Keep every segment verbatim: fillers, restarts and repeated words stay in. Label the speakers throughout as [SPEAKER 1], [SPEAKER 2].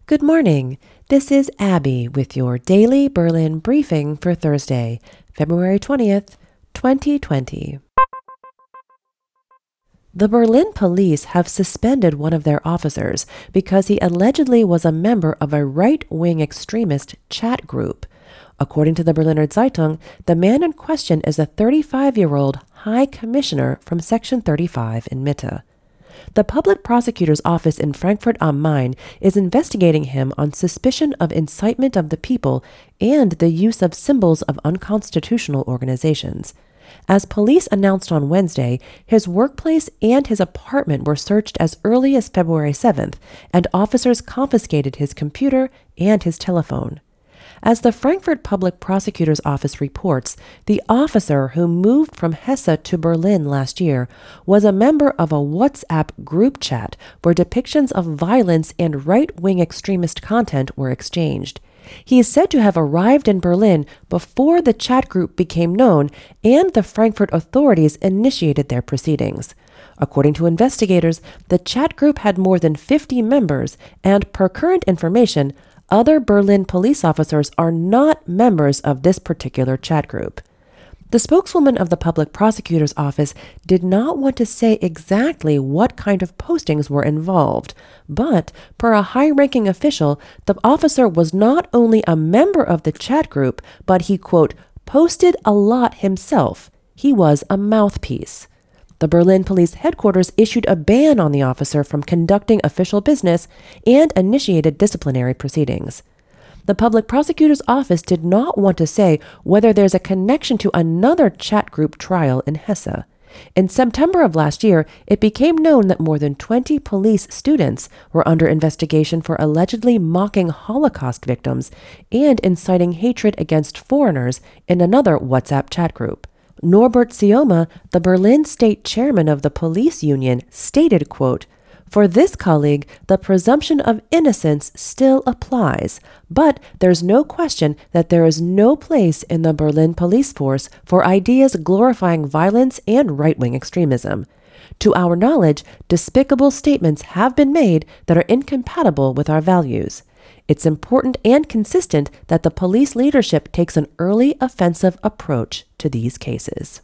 [SPEAKER 1] Good morning. This is Abby with your daily Berlin briefing for Thursday, February twentieth, twenty twenty. The Berlin police have suspended one of their officers because he allegedly was a member of a right-wing extremist chat group. According to the Berliner Zeitung, the man in question is a thirty-five-year-old high commissioner from Section thirty-five in Mitte. The public prosecutor's office in Frankfurt am Main is investigating him on suspicion of incitement of the people and the use of symbols of unconstitutional organizations. As police announced on Wednesday, his workplace and his apartment were searched as early as February seventh, and officers confiscated his computer and his telephone. As the Frankfurt Public Prosecutor's Office reports, the officer who moved from Hesse to Berlin last year was a member of a WhatsApp group chat where depictions of violence and right-wing extremist content were exchanged. He is said to have arrived in Berlin before the chat group became known and the Frankfurt authorities initiated their proceedings. According to investigators, the chat group had more than fifty members, and per current information, other Berlin police officers are not members of this particular chat group. The spokeswoman of the public prosecutor's office did not want to say exactly what kind of postings were involved, but per a high-ranking official, the officer was not only a member of the chat group, but he, quote, posted a lot himself. He was a mouthpiece. The Berlin police headquarters issued a ban on the officer from conducting official business and initiated disciplinary proceedings. The public prosecutor's office did not want to say whether there's a connection to another chat group trial in Hesse. In September of last year, it became known that more than twenty police students were under investigation for allegedly mocking Holocaust victims and inciting hatred against foreigners in another WhatsApp chat group. Norbert Sioma, the Berlin state chairman of the police union, stated, quote, "For this colleague, the presumption of innocence still applies, but there's no question that there is no place in the Berlin police force for ideas glorifying violence and right-wing extremism. To our knowledge, despicable statements have been made that are incompatible with our values. It's important and consistent that the police leadership takes an early offensive approach to these cases."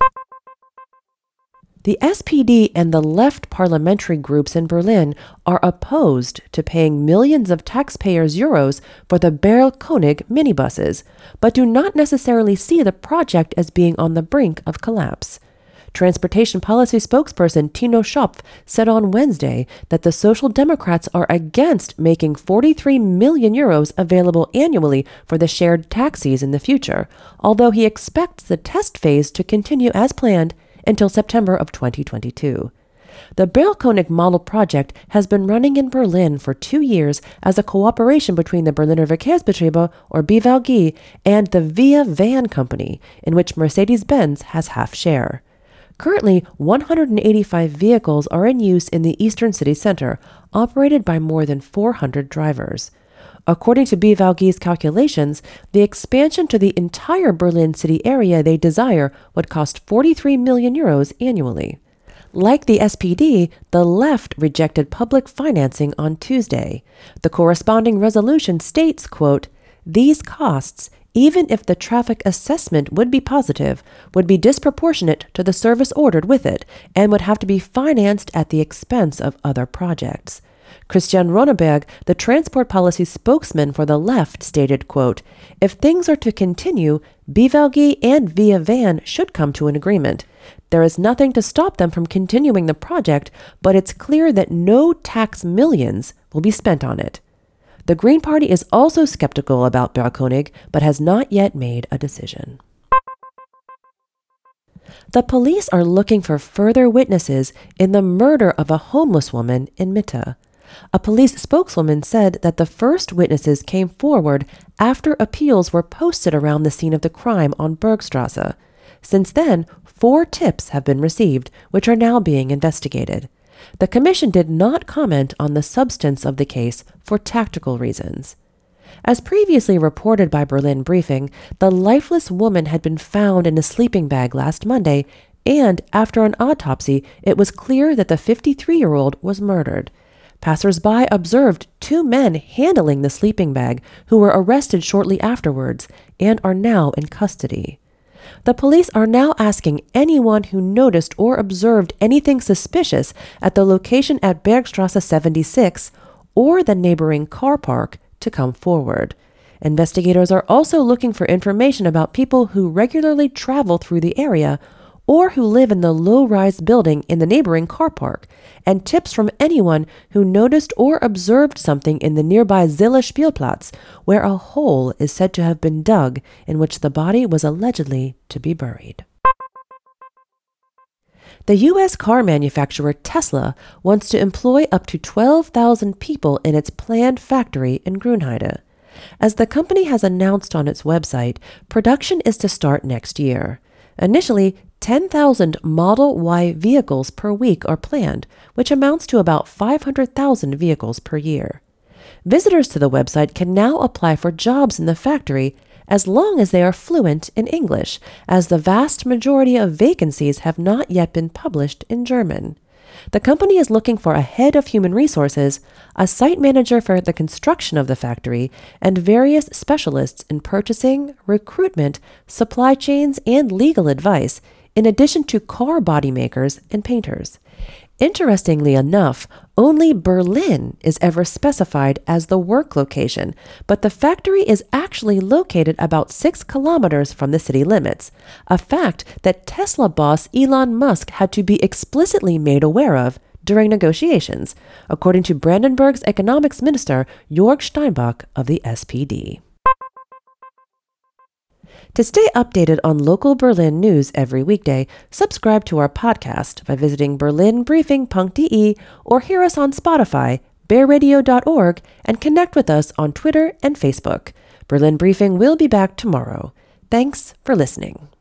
[SPEAKER 1] The S P D and the left parliamentary groups in Berlin are opposed to paying millions of taxpayers' euros for the Berlkönig minibuses, but do not necessarily see the project as being on the brink of collapse. Transportation policy spokesperson Tino Schopf said on Wednesday that the Social Democrats are against making forty-three million euros available annually for the shared taxis in the future, although he expects the test phase to continue as planned until September of twenty twenty-two. The Berlkönig model project has been running in Berlin for two years as a cooperation between the Berliner Verkehrsbetriebe, or B V G, and the Via Van Company, in which Mercedes-Benz has half share. Currently, one hundred eighty-five vehicles are in use in the eastern city center, operated by more than four hundred drivers. According to B V G's calculations, the expansion to the entire Berlin city area they desire would cost forty-three million euros annually. Like the S P D, the left rejected public financing on Tuesday. The corresponding resolution states, quote, "These costs, even if the traffic assessment would be positive, would be disproportionate to the service ordered with it and would have to be financed at the expense of other projects." Christian Ronneberg, the transport policy spokesman for the left, stated, quote, "If things are to continue, B V G and Via Van should come to an agreement. There is nothing to stop them from continuing the project, but it's clear that no tax millions will be spent on it." The Green Party is also skeptical about Berlkönig, but has not yet made a decision. The police are looking for further witnesses in the murder of a homeless woman in Mitte. A police spokeswoman said that the first witnesses came forward after appeals were posted around the scene of the crime on Bergstrasse. Since then, four tips have been received, which are now being investigated. The commission did not comment on the substance of the case for tactical reasons. As previously reported by Berlin Briefing, the lifeless woman had been found in a sleeping bag last Monday, and after an autopsy, it was clear that the fifty-three-year-old was murdered. Passers-by observed two men handling the sleeping bag who were arrested shortly afterwards and are now in custody. The police are now asking anyone who noticed or observed anything suspicious at the location at Bergstrasse seventy-six or the neighboring car park to come forward. Investigators are also looking for information about people who regularly travel through the area or who live in the low-rise building in the neighboring car park, and tips from anyone who noticed or observed something in the nearby Zille Spielplatz, where a hole is said to have been dug in which the body was allegedly to be buried. The U S car manufacturer Tesla wants to employ up to twelve thousand people in its planned factory in Grünheide. As the company has announced on its website, production is to start next year. Initially, ten thousand Model Y vehicles per week are planned, which amounts to about five hundred thousand vehicles per year. Visitors to the website can now apply for jobs in the factory as long as they are fluent in English, as the vast majority of vacancies have not yet been published in German. The company is looking for a head of human resources, a site manager for the construction of the factory, and various specialists in purchasing, recruitment, supply chains, and legal advice, in addition to car body makers and painters. Interestingly enough, only Berlin is ever specified as the work location, but the factory is actually located about six kilometers from the city limits, a fact that Tesla boss Elon Musk had to be explicitly made aware of during negotiations, according to Brandenburg's economics minister Jörg Steinbach of the S P D. To stay updated on local Berlin news every weekday, subscribe to our podcast by visiting berlin briefing dot d e or hear us on Spotify, bear radio dot org, and connect with us on Twitter and Facebook. Berlin Briefing will be back tomorrow. Thanks for listening.